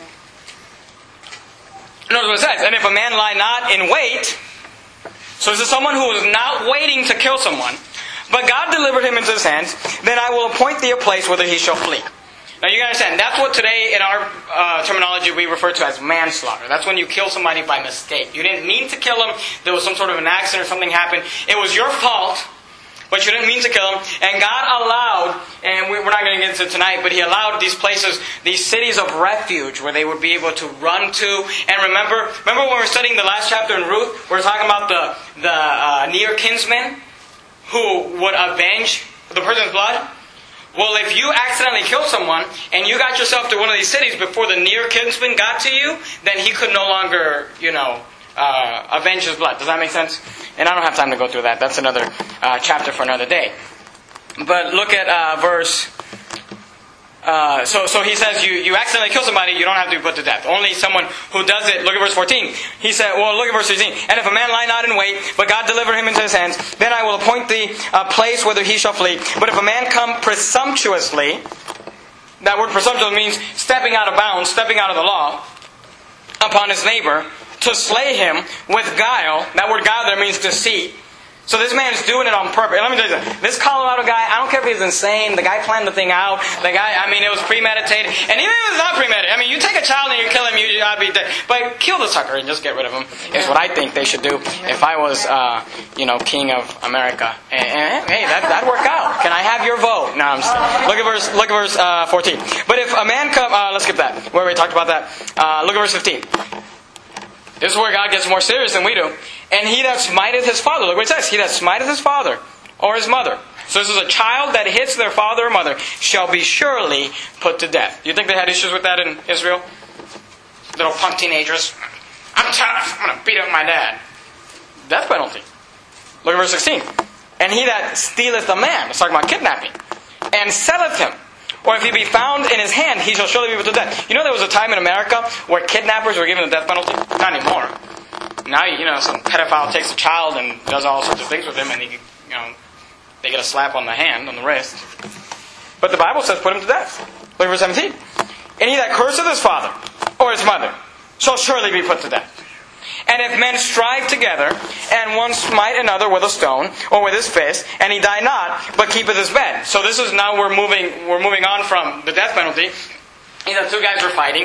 Notice what it says. And if a man lie not in wait, so this is someone who is not waiting to kill someone, but God delivered him into his hands, then I will appoint thee a place whither he shall flee. Now you gotta understand, that's what today in our uh, terminology we refer to as manslaughter. That's when you kill somebody by mistake. You didn't mean to kill them, there was some sort of an accident or something happened. It was your fault, but you didn't mean to kill them. And God allowed, and we're not going to get into it tonight, but He allowed these places, these cities of refuge where they would be able to run to. And remember, remember when we were studying the last chapter in Ruth, we were talking about the, the uh, near kinsmen who would avenge the person's blood? Well, if you accidentally killed someone and you got yourself to one of these cities before the near kinsman got to you, then he could no longer, you know, uh, avenge his blood. Does that make sense? And I don't have time to go through that. That's another uh, chapter for another day. But look at uh, verse... Uh, so, so he says, you, you accidentally kill somebody, you don't have to be put to death. Only someone who does it, look at verse fourteen. He said, well, look at verse fifteen. And if a man lie not in wait, but God deliver him into his hands, then I will appoint thee a place whither he shall flee. But if a man come presumptuously, that word presumptuous means stepping out of bounds, stepping out of the law, upon his neighbor, to slay him with guile. That word guile there means deceit. So this man is doing it on purpose. And let me tell you something. This Colorado guy, I don't care if he's insane. The guy planned the thing out. The guy, I mean, it was premeditated. And even if it's not premeditated, I mean, you take a child and you kill him, you ought to be dead. But kill the sucker and just get rid of him is what I think they should do if I was, uh, you know, king of America. And, and, hey, that, that'd work out. Can I have your vote? No, I'm just kidding. Look at verse, look at verse uh, fourteen. But if a man come, uh, let's skip that. Where we talked about that. Uh, look at verse fifteen. This is where God gets more serious than we do. And he that smiteth his father. Look what it says. He that smiteth his father or his mother. So this is a child that hits their father or mother shall be surely put to death. Do you think they had issues with that in Israel? Little punk teenagers. I'm tough. I'm going to beat up my dad. Death penalty. Look at verse sixteen. And he that stealeth a man. It's talking about kidnapping. And selleth him. Or if he be found in his hand, he shall surely be put to death. You know there was a time in America where kidnappers were given the death penalty? Not anymore. Now, you know, some pedophile takes a child and does all sorts of things with him, and he, you know, they get a slap on the hand, on the wrist. But the Bible says put him to death. Look at verse seventeen. And he that curseth his father or his mother shall surely be put to death. And if men strive together, and one smite another with a stone, or with his fist, and he die not, but keepeth his bed. So this is now we're moving we're moving on from the death penalty. These are two guys were fighting,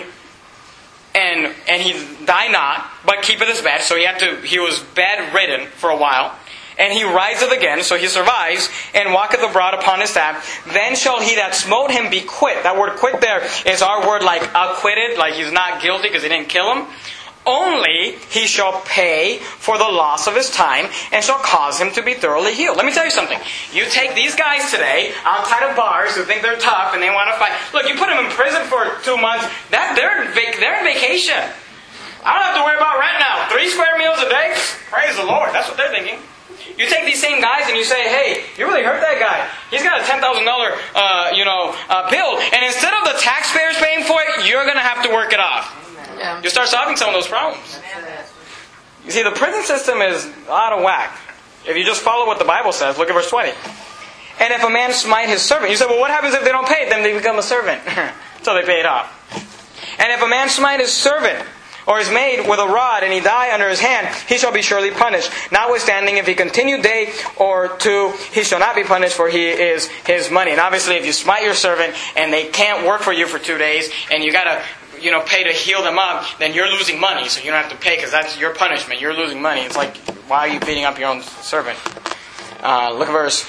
and and he die not, but keepeth his bed. So he had to he was bedridden for a while. And he riseth again, so he survives, and walketh abroad upon his staff. Then shall he that smote him be quit. That word quit there is our word like acquitted, like he's not guilty because he didn't kill him. only he shall pay for the loss of his time and shall cause him to be thoroughly healed. Let me tell you something. You take these guys today outside of bars who think they're tough and they want to fight. Look, you put them in prison for two months. That they're vac- they're in vacation. I don't have to worry about rent now. Three square meals a day? Praise the Lord. That's what they're thinking. You take these same guys and you say, hey, you really hurt that guy. He's got a ten thousand dollars uh, you know, uh, bill. And instead of the taxpayers paying for it, you're going to have to work it off. Yeah. You start solving some of those problems. You see, the prison system is out of whack. If you just follow what the Bible says, look at verse twenty. And if a man smite his servant, you say, well, what happens if they don't pay it? Then they become a servant. So they pay it off. And if a man smite his servant, or is made with a rod, and he die under his hand, he shall be surely punished. Notwithstanding, if he continue day or two, he shall not be punished, for he is his money. And obviously, if you smite your servant, and they can't work for you for two days, and you got to you know, pay to heal them up, then you're losing money, so you don't have to pay, because that's your punishment. You're losing money. It's like, why are you beating up your own servant? Uh, look at verse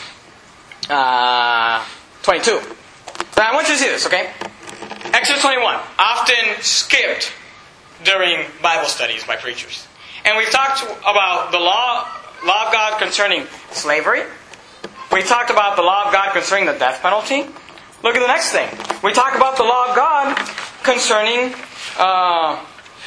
uh, twenty-two. Now, I want you to see this, okay? Exodus twenty-one, often skipped during Bible studies by preachers. And we've talked about the law, law of God concerning slavery. We talked about the law of God concerning the death penalty. Look at the next thing. We talk about the law of God concerning uh,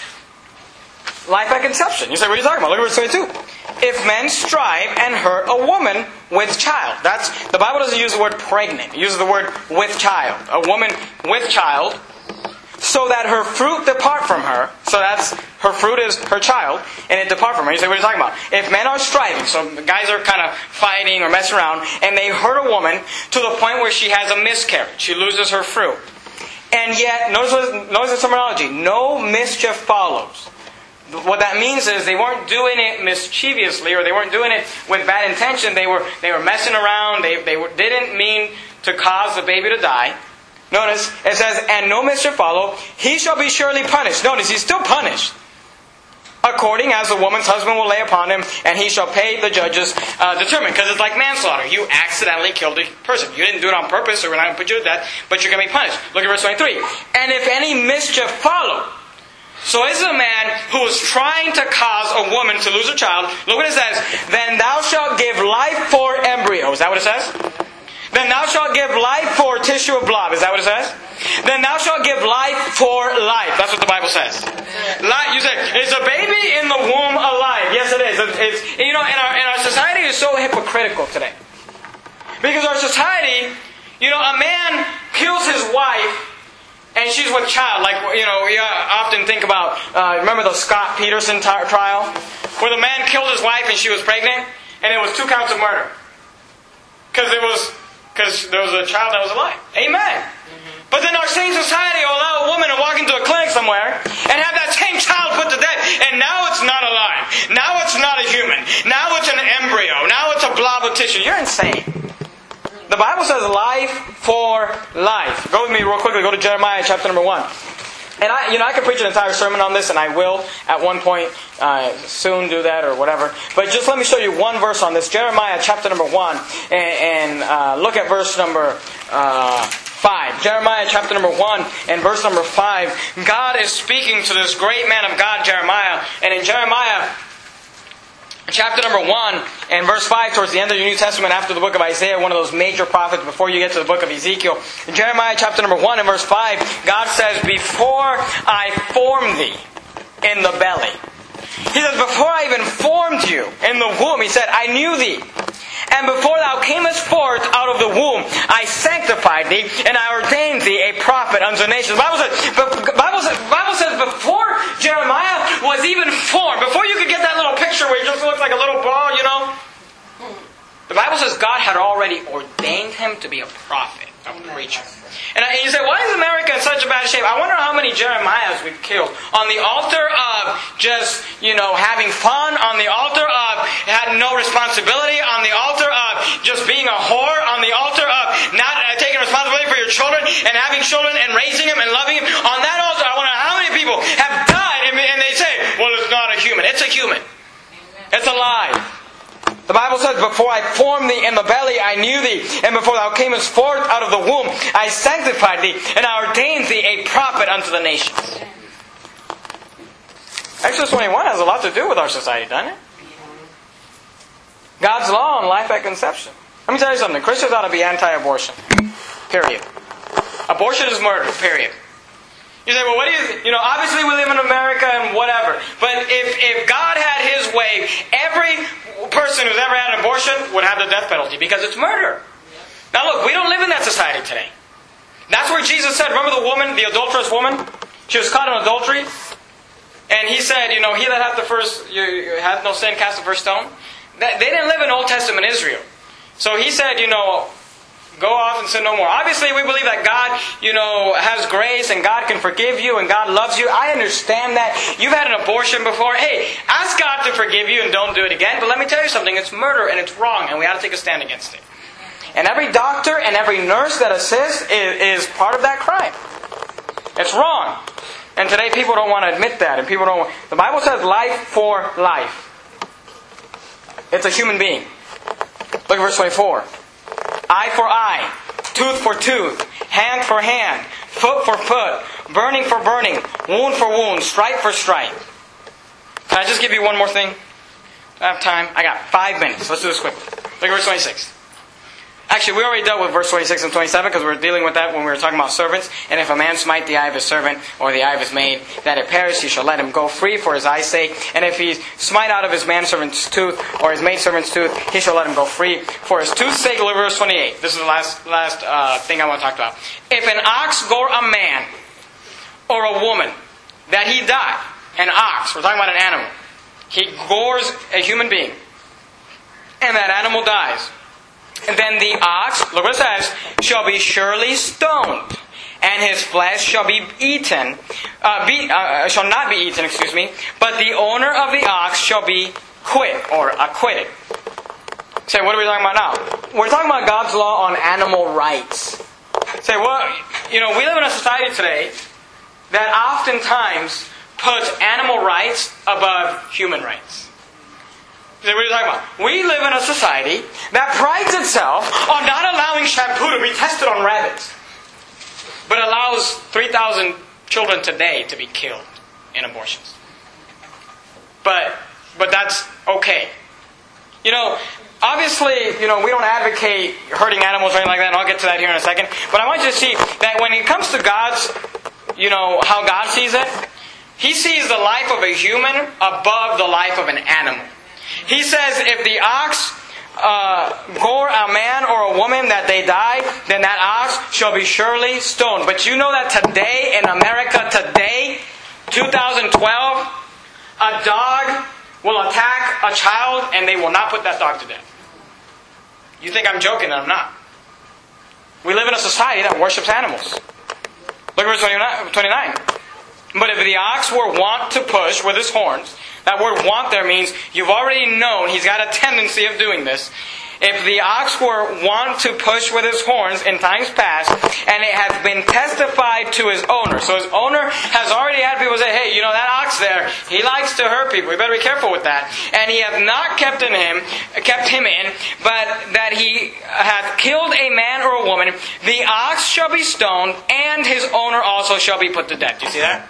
life at conception. You say, what are you talking about? Look at verse twenty-two. If men strive and hurt a woman with child. That's the Bible doesn't use the word pregnant. It uses the word with child. A woman with child, so that her fruit depart from her. So that's, her fruit is her child, and it depart from her. You say, what are you talking about? If men are striving, so guys are kind of fighting or messing around, and they hurt a woman to the point where she has a miscarriage. She loses her fruit. And yet, notice, what, notice the terminology. No mischief follows. What that means is they weren't doing it mischievously, or they weren't doing it with bad intention. They were they were messing around. They, they were, didn't mean to cause the baby to die. Notice, it says, and no mischief follow, he shall be surely punished. Notice, he's still punished. According as the woman's husband will lay upon him, and he shall pay the judges uh, determined. Because it's like manslaughter. You accidentally killed a person. You didn't do it on purpose, so we're not going to put you to death, but you're going to be punished. Look at verse twenty-three. And if any mischief follow. So this is a man who is trying to cause a woman to lose her child. Look what it says. Then thou shalt give life for embryo. Is that what it says? Then thou shalt give life for tissue of blood. Is that what it says? Then thou shalt give life for life. That's what the Bible says. Life, you say, is a baby in the womb alive? Yes, it is. It's, you know, and our, and our society is so hypocritical today. Because our society, you know, a man kills his wife and she's with child. Like, you know, we often think about, uh, remember the Scott Peterson t- trial? Where the man killed his wife and she was pregnant, and it was two counts of murder. Because there was... Because there was a child that was alive. Amen. Mm-hmm. But then our same society will allow a woman to walk into a clinic somewhere and have that same child put to death. And now it's not alive. Now it's not a human. Now it's an embryo. Now it's a blob of tissue. You're insane. The Bible says life for life. Go with me real quickly. Go to Jeremiah chapter number one. And I, you know, I could preach an entire sermon on this, and I will at one point uh, soon do that or whatever. But just let me show you one verse on this. Jeremiah chapter number one, and, and uh, look at verse number uh, five. Jeremiah chapter number one and verse number five. God is speaking to this great man of God, Jeremiah. And in Jeremiah chapter number one and verse five, towards the end of the New Testament, after the book of Isaiah, one of those major prophets before you get to the book of Ezekiel. In Jeremiah chapter number one and verse five, God says, before I formed thee in the belly. He says, before I even formed you in the womb, He said, I knew thee. And before thou camest forth out of the womb, I sanctified thee, and I ordained thee a prophet unto the nations. The Bible says, the Bible says, Bible says before Jeremiah was even formed, before you could get that little picture where he just looks like a little ball, you know, the Bible says God had already ordained him to be a prophet, a preacher. And you say, why is America in such a bad shape? I wonder how many Jeremiahs we've killed. On the altar of just, you know, having fun. On the altar of having no responsibility. On the altar of just being a whore. On the altar of not taking responsibility for your children and having children and raising them and loving them. On that altar, I wonder how many people have died and they say, well, it's not a human. It's a human. It's alive. The Bible says, before I formed thee in the belly, I knew thee. And before thou camest forth out of the womb, I sanctified thee. And I ordained thee a prophet unto the nations. Exodus twenty-one has a lot to do with our society, doesn't it? God's law on life at conception. Let me tell you something. Christians ought to be anti-abortion. Period. Abortion is murder. Period. You say, well, what do you... You know, obviously we live in America and whatever. But if, if God had His way, every person who's ever had an abortion would have the death penalty because it's murder. Now look, we don't live in that society today. That's where Jesus said, remember the woman, the adulterous woman? She was caught in adultery. And He said, you know, he that hath the first, you, you hath no sin, cast the first stone. That, they didn't live in Old Testament Israel. So He said, you know, go off and sin no more. Obviously, we believe that God, you know, has grace and God can forgive you and God loves you. I understand that. You've had an abortion before. Hey, ask God to forgive you and don't do it again. But let me tell you something. It's murder and it's wrong and we ought to take a stand against it. And every doctor and every nurse that assists is, is part of that crime. It's wrong. And today people don't want to admit that. And people don't. The Bible says life for life. It's a human being. Look at verse twenty-four. Eye for eye, tooth for tooth, hand for hand, foot for foot, burning for burning, wound for wound, stripe for stripe. Can I just give you one more thing? I have time. I got five minutes. Let's do this quickly. Look at verse twenty-six. Actually, we already dealt with verse twenty-six and twenty-seven because we were dealing with that when we were talking about servants. And if a man smite the eye of his servant or the eye of his maid, that it perish, he shall let him go free for his eye's sake. And if he smite out of his manservant's tooth or his maidservant's tooth, he shall let him go free for his tooth's sake. Look at verse twenty-eight. This is the last last uh, thing I want to talk about. If an ox gore a man or a woman, that he die. An ox, we're talking about an animal. He gores a human being. And that animal dies. And then the ox, look what it says, shall be surely stoned, and his flesh shall be eaten, uh, be, uh, shall not be eaten, excuse me, but the owner of the ox shall be quit, or acquitted. Say, what are we talking about now? We're talking about God's law on animal rights. Say, well, you know, we live in a society today that oftentimes puts animal rights above human rights. What are you talking about? We live in a society that prides itself on not allowing shampoo to be tested on rabbits, but allows three thousand children today to be killed in abortions. But but that's okay. You know, obviously, you know, we don't advocate hurting animals or anything like that, and I'll get to that here in a second. But I want you to see that when it comes to God's, you know, how God sees it, He sees the life of a human above the life of an animal. He says if the ox uh, gore a man or a woman that they die, then that ox shall be surely stoned. But you know that today in America, today, twenty twelve, a dog will attack a child and they will not put that dog to death. You think I'm joking, and I'm not. We live in a society that worships animals. Look at verse twenty-nine. But if the ox were wont to push with his horns, that word want there means you've already known he's got a tendency of doing this. If the ox were wont to push with his horns in times past, and it has been testified to his owner. So his owner has already had people say, hey, you know that ox there, he likes to hurt people. We better be careful with that. And he hath not kept in him, kept him in, but that he hath killed a man or a woman, the ox shall be stoned, and his owner also shall be put to death. Do you see that?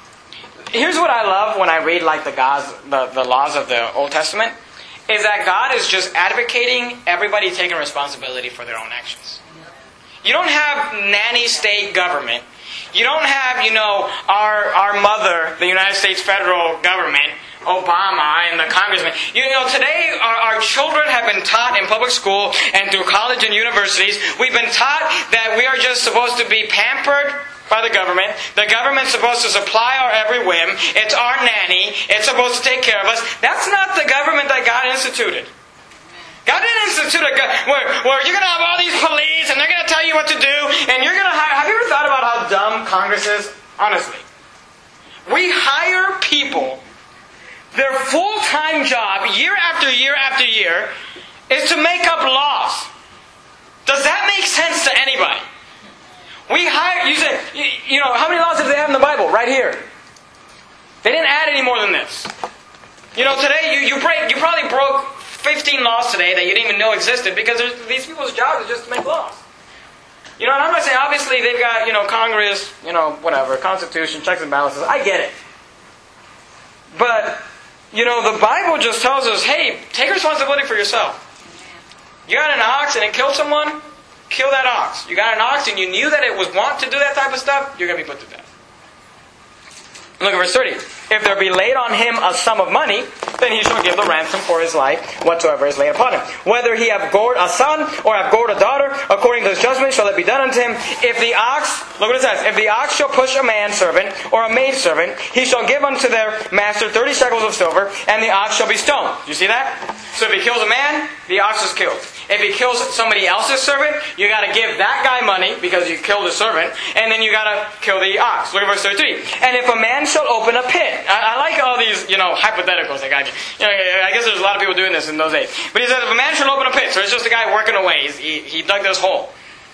Here's what I love when I read like the, gods, the, the laws of the Old Testament, is that God is just advocating everybody taking responsibility for their own actions. You don't have nanny state government. You don't have, you know, our, our mother, the United States federal government, Obama and the congressman. You know, today our, our children have been taught in public school and through college and universities, we've been taught that we are just supposed to be pampered by the government. The government's supposed to supply our every whim. It's our nanny. It's supposed to take care of us. That's not the government that God instituted. God didn't institute a government where, where you're going to have all these police and they're going to tell you what to do. And you're going to hire... Have you ever thought about how dumb Congress is? Honestly. We hire people. Their full-time job, year after year after year, is to make up laws. Does that make sense to anybody? We hire, you said, you know, how many laws did they have in the Bible? Right here. They didn't add any more than this. You know, today, you, you, break, you probably broke fifteen laws today that you didn't even know existed because these people's jobs are just to make laws. You know, and I'm not saying, obviously, they've got, you know, Congress, you know, whatever, Constitution, checks and balances. I get it. But, you know, the Bible just tells us, hey, take responsibility for yourself. You got an ox and it killed someone, kill that ox. You got an ox and you knew that it was wont to do that type of stuff, you're going to be put to death. Look at verse thirty. If there be laid on him a sum of money, then he shall give the ransom for his life, whatsoever is laid upon him. Whether he have gored a son, or have gored a daughter, according to his judgment shall it be done unto him. If the ox, look what it says, if the ox shall push a manservant, or a maidservant, he shall give unto their master thirty shekels of silver, and the ox shall be stoned. You see that? So if he kills a man, the ox is killed. If he kills somebody else's servant, you got to give that guy money because you killed his servant, and then you got to kill the ox. Look at verse thirty-three. And if a man shall open a pit, I, I like all these, you know, hypotheticals. That guy, you know, I guess there's a lot of people doing this in those days. But he says, if a man shall open a pit, so it's just a guy working away. He's, he he dug this hole.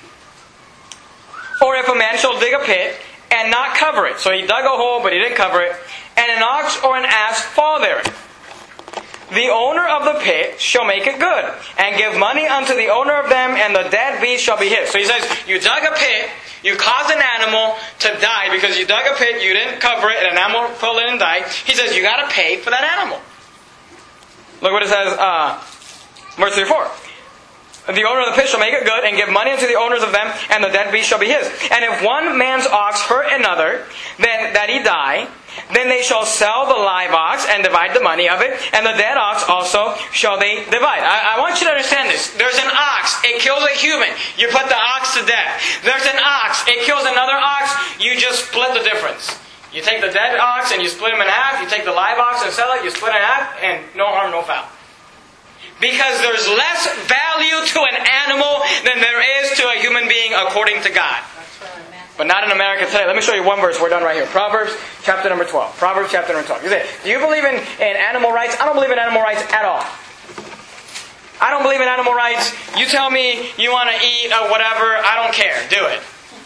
Or if a man shall dig a pit and not cover it, so he dug a hole but he didn't cover it, and an ox or an ass fall therein. The owner of the pit shall make it good, and give money unto the owner of them, and the dead beast shall be his. So he says, you dug a pit, you caused an animal to die because you dug a pit, you didn't cover it, and an animal fell in and died. He says, you got to pay for that animal. Look what it says, uh, verse thirty-four. The owner of the pit shall make it good, and give money unto the owners of them, and the dead beast shall be his. And if one man's ox hurt another, then that he die, then they shall sell the live ox and divide the money of it, and the dead ox also shall they divide. I, I want you to understand this. There's an ox, it kills a human. You put the ox to death. There's an ox, it kills another ox, you just split the difference. You take the dead ox and you split him in half, you take the live ox and sell it, you split it in half, and no harm, no foul. Because there's less value to an animal than there is to a human being according to God. But not in America today. Let me show you one verse. We're done right here. Proverbs chapter number twelve. Proverbs chapter number twelve. You say, do you believe in, in animal rights? I don't believe in animal rights at all. I don't believe in animal rights. You tell me you want to eat or whatever. I don't care. Do it.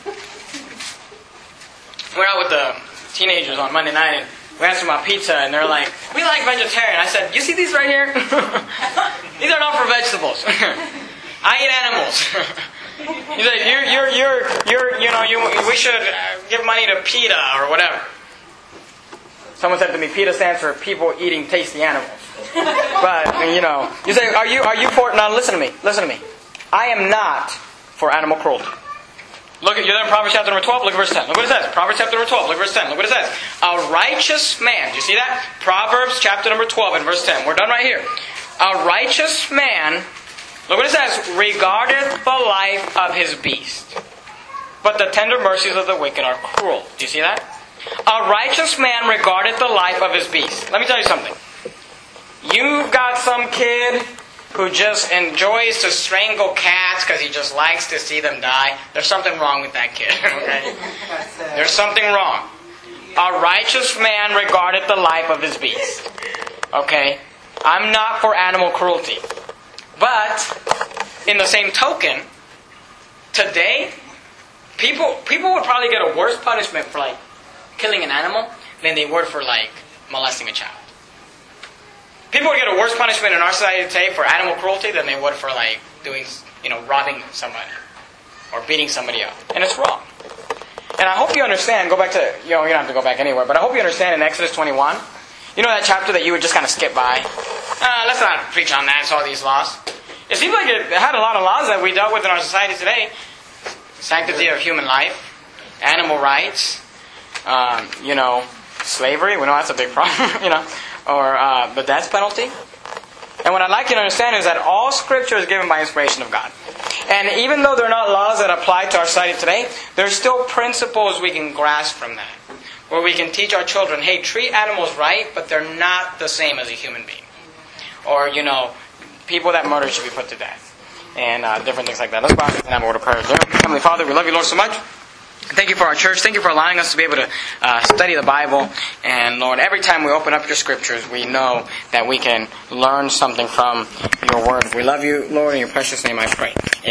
We're out with the teenagers on Monday night, and we asked them about pizza, and they're like, we like vegetarian. I said, you see these right here? These are not for vegetables. I eat animals. You say, you're, you're, you're, you're, you know, you, we should give money to PETA or whatever. Someone said to me, PETA stands for people eating tasty animals. But, you know, you say, are you, are you for, now listen to me, listen to me. I am not for animal cruelty. Look at, you're there in Proverbs chapter number twelve, look at verse ten. Look what it says. Proverbs chapter number twelve, look at verse ten. Look what it says. A righteous man, do you see that? Proverbs chapter number twelve and verse ten. We're done right here. A righteous man, look what it says, regardeth the life of his beast, but the tender mercies of the wicked are cruel. Do you see that? A righteous man regardeth the life of his beast. Let me tell you something. You've got some kid who just enjoys to strangle cats because he just likes to see them die. There's something wrong with that kid. Okay? There's something wrong. A righteous man regardeth the life of his beast. Okay? I'm not for animal cruelty. But, in the same token, today, people people would probably get a worse punishment for like killing an animal than they would for like molesting a child. People would get a worse punishment in our society today for animal cruelty than they would for like doing, you know, robbing somebody or beating somebody up. And it's wrong. And I hope you understand, go back to, you know, you don't have to go back anywhere, but I hope you understand in Exodus twenty-one, you know that chapter that you would just kind of skip by? Uh, let's not preach on that, it's all these laws. It seems like it had a lot of laws that we dealt with in our society today. Sanctity of human life, animal rights, um, you know, slavery, we know that's a big problem, you know, or uh, the death penalty. And what I'd like you to understand is that all Scripture is given by inspiration of God. And even though they're not laws that apply to our society today, there's still principles we can grasp from that. Where we can teach our children, hey, treat animals right, but they're not the same as a human being. Or, you know, people that murder should be put to death. And uh, different things like that. Let's bow and have a word of prayer. Heavenly Father, we love you, Lord, so much. Thank you for our church. Thank you for allowing us to be able to uh, study the Bible. And Lord, every time we open up your Scriptures, we know that we can learn something from your Word. We love you, Lord, in your precious name I pray.